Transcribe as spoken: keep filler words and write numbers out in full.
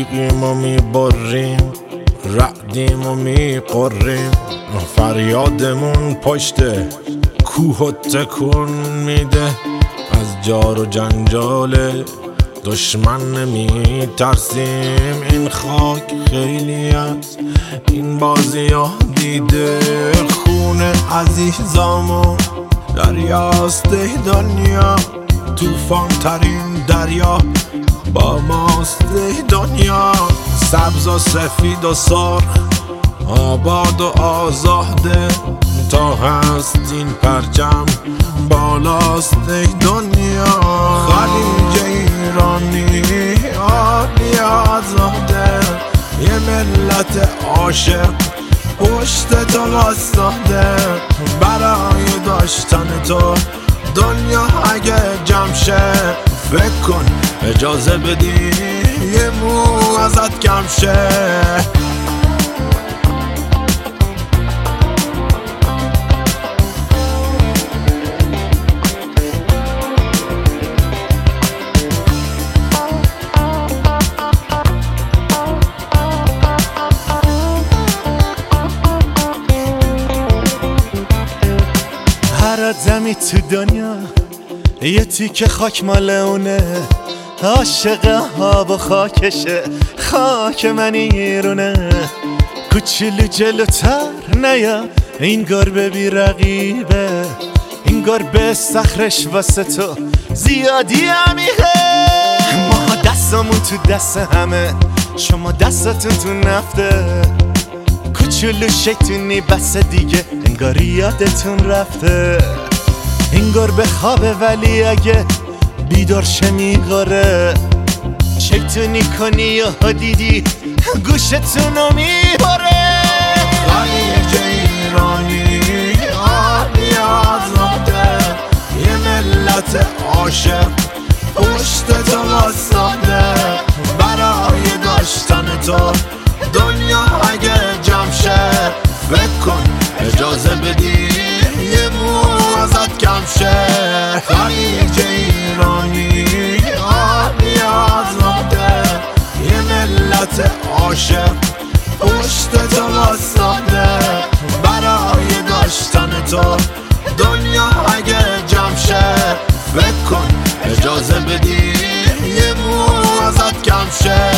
تیغیم و میبریم، رعدیم و میقریم، فریادمون پشت کوه و تکون میده. از جار و جنجال دشمن نمی ترسیم، این خاک خیلی از این بازی ها دیده. خون عزیزامون دریاست دنیا، توفان ترین دریا با ماست دنیا. سبز و سفید و سرخ، آباد و آزاده، تا هست این پرچم بالاست دنیا. خلیج ایرانی عالی آزاده، یه ملت عاشق پشت تو واسطاده. برای داشتن تو دنیا اگه جمع شه، فکر کن اجازه بدی یه مو ازت کم شه. هر آدمی تو دنیا یه تیکه خاک مال اونه، عاشق آب و خاکشه، خاک من ایرونه. کوچولو جلوتر نیا، این گربه بی رقیبه، این گربه صخرش واسه تو زیادی عمیقه. ما دستمون تو دست همه، شما دستتون تو نفته. کوچولو شیطونی بس دیگه، انگار یادتون رفته. این گربه خوابه ولی اگه بیدار شه میغاره. شیطونی کنی یا دیدی گوشتونو میباره. خلیج ایرانی عالی آزاده، یه ملت عاشق پشت تو واسطاده. برای داشتن تو دنیا اگه جمع شه، فکر کن اجازه بدی یه مو ازت کم شه. خلیج ایرانی عالی آزاده، یه ملت عاشق پشت تو واسطاده. برای داشتن تو دنیا اگه جمع شه، فکر کن اجازه بدی یه مو ازت کم شه.